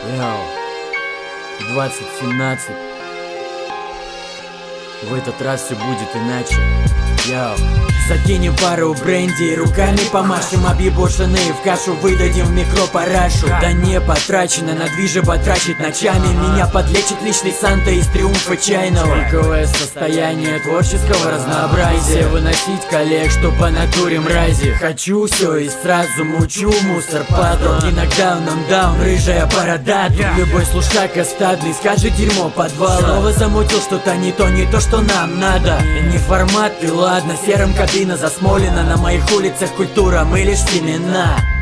Йоу, 2017. В этот раз все будет иначе. Йоу. Закинем пару бренди, руками помашем, объебошенные в кашу выдадим в микро парашу. Да не потрачено, на движе потрачить ночами. Меня подлечит личный Санта из триумфа чайного. Пиковое состояние творческого разнообразия. Выносить коллег, что по натуре мрази. Хочу все и сразу мучу мусор падал. Иногда нам даун, рыжая борода. Любой слушак остатный скажет дерьмо подвала. Снова замутил что-то не то, что нам надо. Не формат и ладно, серым кабина засмолена. На моих улицах культура, мы лишь семена.